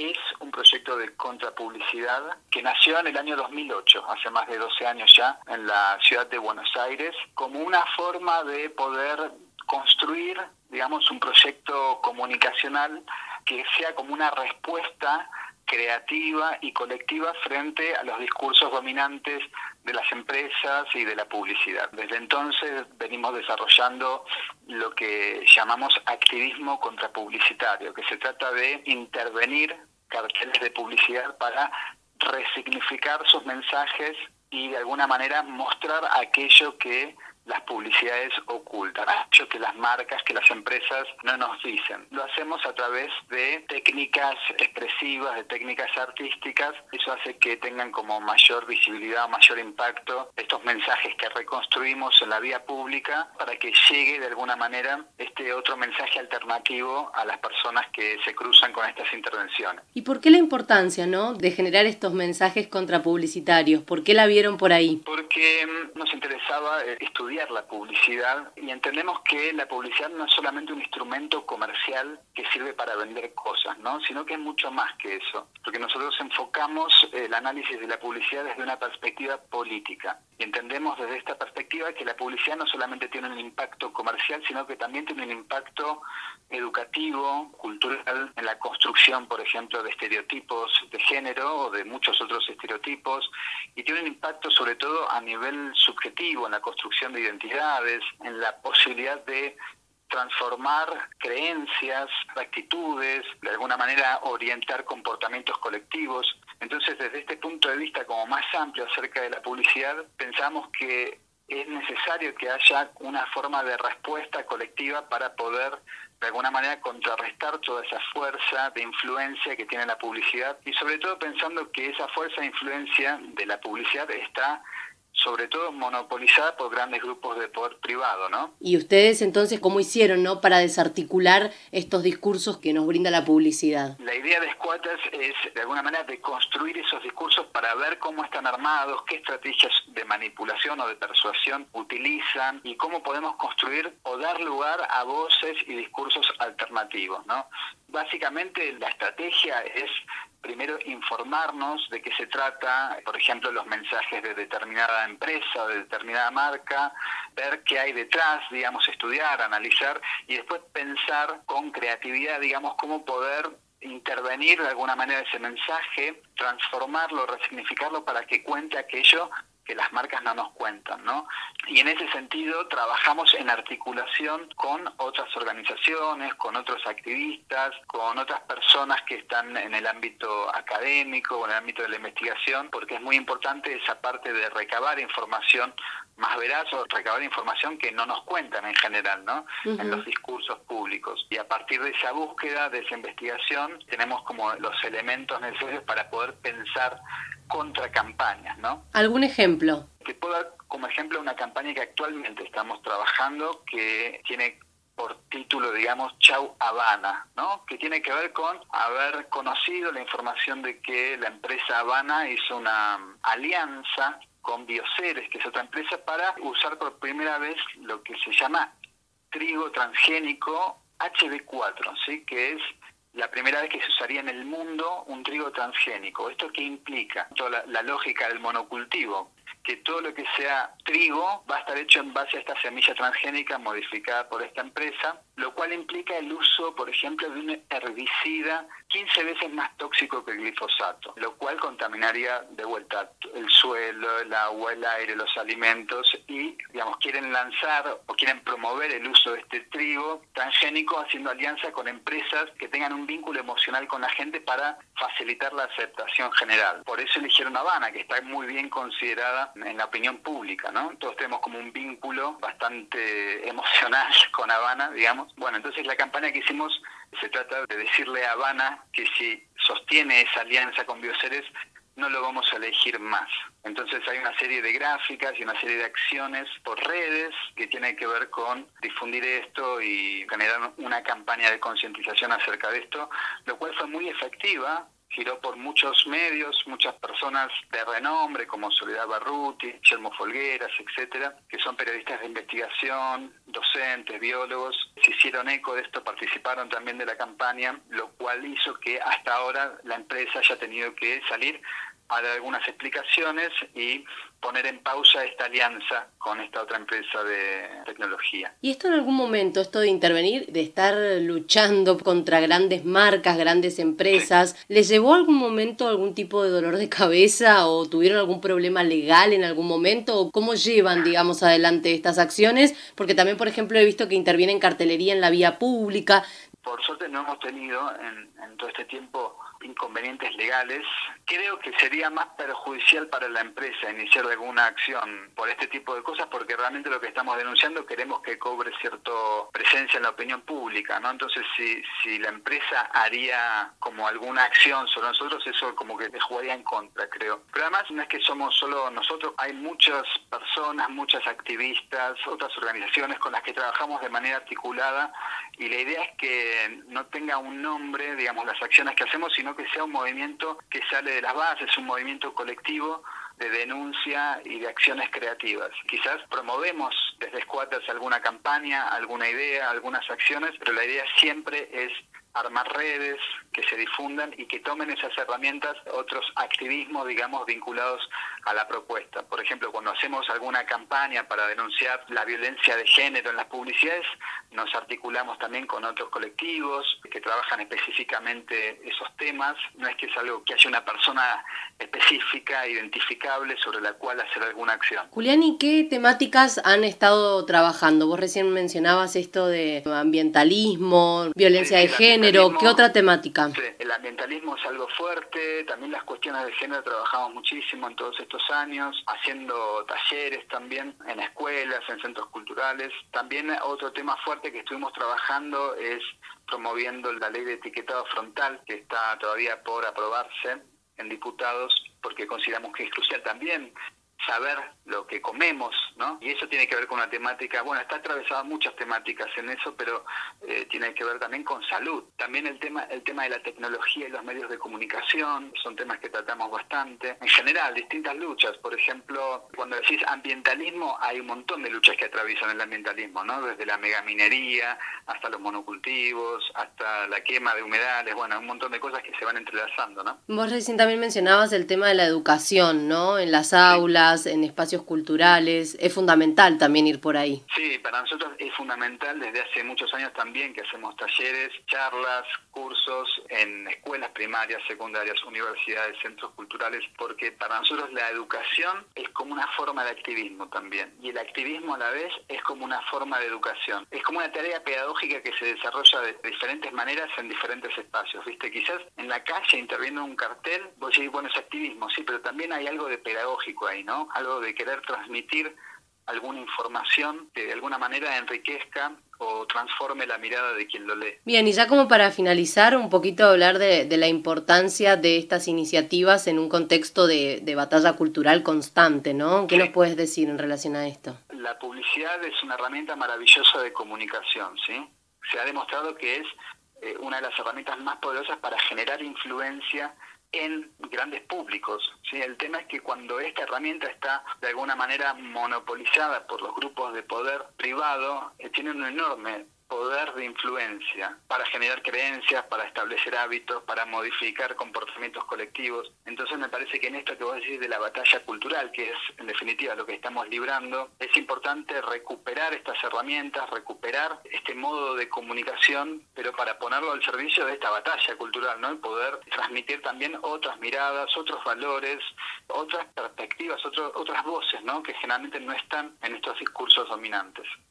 es un proyecto de contrapublicidad que nació en el año 2008, hace más de 12 años ya, en la ciudad de Buenos Aires, como una forma de poder construir, digamos, un proyecto comunicacional que sea como una respuesta creativa y colectiva frente a los discursos dominantes de las empresas y de la publicidad. Desde entonces venimos desarrollando lo que llamamos activismo contrapublicitario, que se trata de intervenir carteles de publicidad para resignificar sus mensajes y de alguna manera mostrar aquello que las publicidades ocultan, aquello que las marcas, que las empresas no nos dicen. Lo hacemos a través de técnicas expresivas, de técnicas artísticas. Eso hace que tengan como mayor visibilidad, mayor impacto estos mensajes que reconstruimos en la vía pública para que llegue de alguna manera este otro mensaje alternativo a las personas que se cruzan con estas intervenciones. ¿Y por qué la importancia, no, de generar estos mensajes contrapublicitarios? ¿Por qué la vieron por ahí? Porque nos interesaba estudiar la publicidad y entendemos que la publicidad no es solamente un instrumento comercial que sirve para vender cosas, ¿no? Sino que es mucho más que eso, porque nosotros enfocamos el análisis de la publicidad desde una perspectiva política y entendemos desde esta perspectiva que la publicidad no solamente tiene un impacto comercial, sino que también tiene un impacto educativo, cultural, en la construcción, por ejemplo, de estereotipos de género o de muchos otros estereotipos, y tiene un impacto sobre todo a nivel subjetivo, en la construcción de identidades, en la posibilidad de transformar creencias, actitudes, de alguna manera orientar comportamientos colectivos. Entonces, desde este punto de vista como más amplio acerca de la publicidad, pensamos que es necesario que haya una forma de respuesta colectiva para poder de alguna manera contrarrestar toda esa fuerza de influencia que tiene la publicidad y sobre todo pensando que esa fuerza de influencia de la publicidad está sobre todo monopolizada por grandes grupos de poder privado, ¿no? Y ustedes entonces, ¿cómo hicieron, no, para desarticular estos discursos que nos brinda la publicidad? La idea de Squatters es, de alguna manera, de construir esos discursos para ver cómo están armados, qué estrategias de manipulación o de persuasión utilizan y cómo podemos construir o dar lugar a voces y discursos alternativos, ¿no? Básicamente, la estrategia es primero informarnos de qué se trata, por ejemplo, los mensajes de determinada empresa, de determinada marca, ver qué hay detrás, digamos, estudiar, analizar y después pensar con creatividad, digamos, cómo poder intervenir de alguna manera ese mensaje, transformarlo, resignificarlo para que cuente aquello que las marcas no nos cuentan, ¿no? Y en ese sentido trabajamos en articulación con otras organizaciones, con otros activistas, con otras personas que están en el ámbito académico o en el ámbito de la investigación, porque es muy importante esa parte de recabar información más veraz o recabar información que no nos cuentan en general, ¿no? En los discursos públicos. Y a partir de esa búsqueda, de esa investigación, tenemos como los elementos necesarios para poder pensar contracampañas, ¿no? ¿Algún ejemplo? Te puedo dar como ejemplo una campaña que actualmente estamos trabajando que tiene por título, digamos, Chau Habana, ¿no? Que tiene que ver con haber conocido la información de que la empresa Habana hizo una alianza con Bioceres, que es otra empresa, para usar por primera vez lo que se llama trigo transgénico HB4, ¿sí? Que es la primera vez que se usaría en el mundo un trigo transgénico. ¿Esto qué implica? Toda la lógica del monocultivo, que todo lo que sea trigo va a estar hecho en base a esta semilla transgénica modificada por esta empresa, lo cual implica el uso, por ejemplo, de un herbicida 15 veces más tóxico que el glifosato, lo cual contaminaría de vuelta el suelo, el agua, el aire, los alimentos y, digamos, quieren lanzar o quieren promover el uso de este trigo transgénico haciendo alianza con empresas que tengan un vínculo emocional con la gente para facilitar la aceptación general. Por eso eligieron Habana, que está muy bien considerada en la opinión pública, ¿no? Todos tenemos como un vínculo bastante emocional con Habana, digamos. Bueno, entonces la campaña que hicimos se trata de decirle a Habana que si sostiene esa alianza con Bioceres, no lo vamos a elegir más. Entonces hay una serie de gráficas y una serie de acciones por redes que tienen que ver con difundir esto y generar una campaña de concientización acerca de esto, lo cual fue muy efectiva. giró por muchos medios, muchas personas de renombre como Soledad Barruti, Guillermo Folgueras, etcétera, que son periodistas de investigación, docentes, biólogos, se hicieron eco de esto, participaron también de la campaña, lo cual hizo que hasta ahora la empresa haya tenido que salir a dar algunas explicaciones y poner en pausa esta alianza con esta otra empresa de tecnología. ¿Y esto en algún momento, esto de intervenir, de estar luchando contra grandes marcas, grandes empresas, sí, les llevó algún momento algún tipo de dolor de cabeza o tuvieron algún problema legal en algún momento? ¿O cómo llevan, digamos, adelante estas acciones? Porque también, por ejemplo, he visto que intervienen cartelería en la vía pública. Por suerte no hemos tenido en todo este tiempo inconvenientes legales. Creo que sería más perjudicial para la empresa iniciar alguna acción por este tipo de cosas, porque realmente lo que estamos denunciando queremos que cobre cierta presencia en la opinión pública, ¿no? Entonces, si la empresa haría como alguna acción sobre nosotros, eso como que le jugaría en contra, creo. Pero además no es que somos solo nosotros, hay muchas personas, muchas activistas, otras organizaciones con las que trabajamos de manera articulada, y la idea es que no tenga un nombre, digamos, las acciones que hacemos, sino que sea un movimiento que sale de las bases, un movimiento colectivo de denuncia y de acciones creativas. Quizás promovemos desde Squatters alguna campaña, alguna idea, algunas acciones, pero la idea siempre es armar redes que se difundan y que tomen esas herramientas otros activismos, digamos, vinculados a la propuesta. Por ejemplo, cuando hacemos alguna campaña para denunciar la violencia de género en las publicidades, nos articulamos también con otros colectivos que trabajan específicamente esos temas. No es que es algo que haya una persona específica, identificable, sobre la cual hacer alguna acción. Julián, ¿y qué temáticas han estado trabajando? Vos recién mencionabas esto de ambientalismo, violencia de género. ¿Qué otra temática? Sí, el ambientalismo es algo fuerte, también las cuestiones de género trabajamos muchísimo en todos estos años, haciendo talleres también en escuelas, en centros culturales. También otro tema fuerte que estuvimos trabajando es promoviendo la ley de etiquetado frontal, que está todavía por aprobarse en diputados, porque consideramos que es crucial también saber lo que comemos, ¿no? Y eso tiene que ver con una temática, bueno, está atravesada muchas temáticas en eso, pero tiene que ver también con salud. También el tema de la tecnología y los medios de comunicación son temas que tratamos bastante. En general, distintas luchas. Por ejemplo, cuando decís ambientalismo, hay un montón de luchas que atraviesan el ambientalismo, ¿no? Desde la megaminería hasta los monocultivos, hasta la quema de humedales, bueno, un montón de cosas que se van entrelazando, ¿no? Vos recién también mencionabas el tema de la educación, ¿no? En las aulas, en espacios culturales, es fundamental también ir por ahí. Sí, para nosotros es fundamental desde hace muchos años también que hacemos talleres, charlas, cursos en escuelas primarias, secundarias, universidades, centros culturales, porque para nosotros la educación es como una forma de activismo también, y el activismo a la vez es como una forma de educación. Es como una tarea pedagógica que se desarrolla de diferentes maneras en diferentes espacios, ¿viste? Quizás en la calle interviene un cartel, vos decís, bueno, es activismo, sí, pero también hay algo de pedagógico ahí, ¿no? Algo de querer transmitir alguna información que de alguna manera enriquezca o transforme la mirada de quien lo lee. Bien, y ya como para finalizar, un poquito hablar de la importancia de estas iniciativas en un contexto de batalla cultural constante, ¿no? ¿Qué nos puedes decir en relación a esto? La publicidad es una herramienta maravillosa de comunicación, ¿sí? Se ha demostrado que es una de las herramientas más poderosas para generar influencia en grandes públicos, ¿sí? El tema es que cuando esta herramienta está de alguna manera monopolizada por los grupos de poder privado, tiene un enorme poder de influencia para generar creencias, para establecer hábitos, para modificar comportamientos colectivos. Entonces me parece que en esto que vos decís de la batalla cultural, que es en definitiva lo que estamos librando, es importante recuperar estas herramientas, recuperar este modo de comunicación, pero para ponerlo al servicio de esta batalla cultural, ¿no? Y poder transmitir también otras miradas, otros valores, otras perspectivas, otras voces, ¿no? Que generalmente no están en estos discursos dominantes.